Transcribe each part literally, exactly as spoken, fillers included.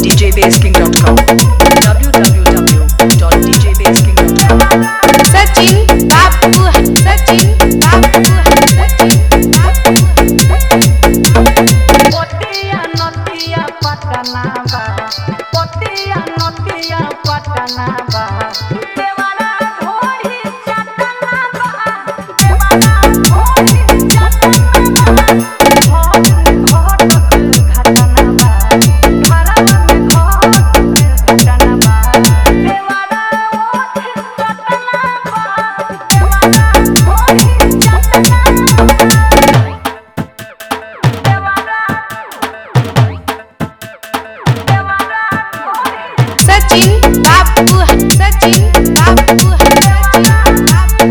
d j bass king dot com w w w dot d j bass king dot com Sachin Babu Sachin Babu Sachin Babu Potiya notiya patana ba Potiya notiya patana ba Devara dhori chatana ba Devara dhori chatana ba Ghot ghot ghatana ba Dhara mein ghot ghatana ba Devara dhori chatana ba Devara dhori chatana Sachin Babu Sachin Babu Sachin Babu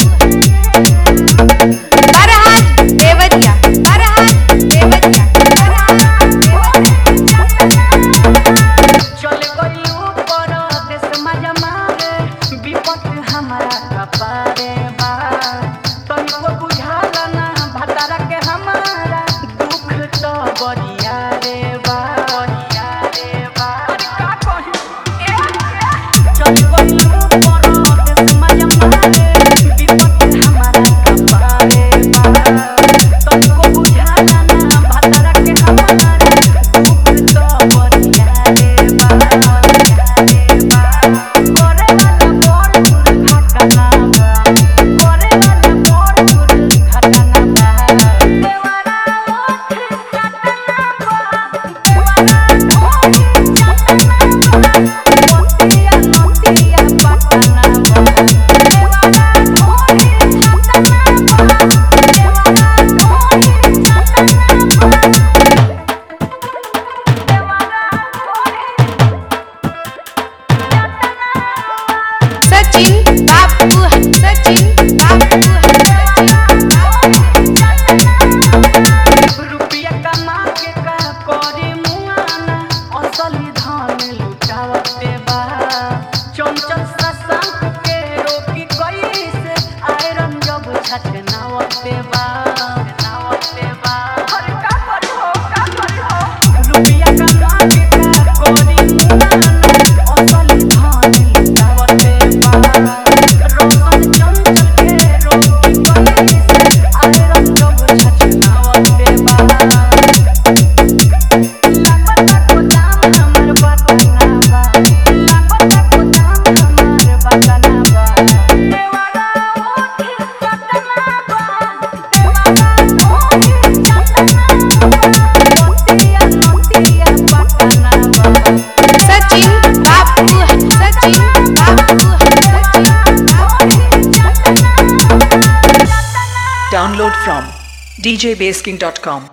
Farhad Devadia Farhad Devadia Farhad Devadia चल गई ऊपर देश मजा मारे विपत हमारा कपारे बा तनिको बुझाला ना भतारा के हमारा दुख तो बरिया रे बा बरिया रे बा अरे का कही चल गई ऊपर देश मजा मारे विपत हमारा कपारे बा तनिको बुझाला ना भतारा के हमारा दुख तो बरिया रे बा बरिया रे बा करे वाला मोर घटना बा करे वाला मोर घटना बा देवारा ओठ चटना बा देवारा ढोली चटना बा मोतिया मोतिया पटना बा देवारा ढोली चटना बा देवारा ढोली चटना बा Sachin Babu Sachin Babu Sachin रुपया कमा के का करे मुआना असली धन लुटावते बा चंचल ससंग के रोकी कैसे आयरन जब छटनावते बा नावते बा अरे का करी हो का करी हो रुपया कमा के का करे मुआना असली धन लुटावते बा रोशन चंचल के रोकी कैसे आयरन जब छटनावते बा लापता को दाम हमर बतना बा लापता को दाम हमर बतना बा देवारा ओठ चटना बा देवारा ढोली चटना बा मोतिया मोतिया पटना बा Sachin Babu Sachin Babu Sachin ढोली चटना चटना download from d j bass king dot com